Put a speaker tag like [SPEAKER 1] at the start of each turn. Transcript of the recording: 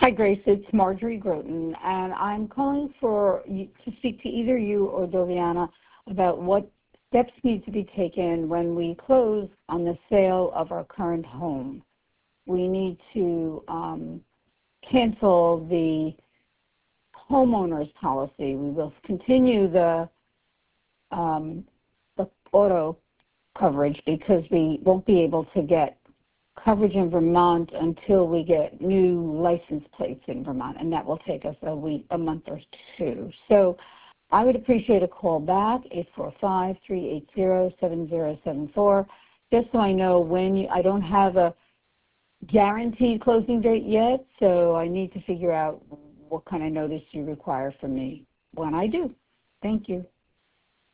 [SPEAKER 1] Hi, Grace. It's Marjorie Groton, and I'm calling to speak to either you or Doriana about what steps need to be taken when we close on the sale of our current home. We need to cancel the homeowner's policy. We will continue the auto coverage because we won't be able to get coverage in Vermont until we get new license plates in Vermont, and that will take us a month or two. So I would appreciate a call back, 845-380-7074, just so I know when I don't have a guaranteed closing date yet, so I need to figure out what kind of notice you require from me when I do. Thank you.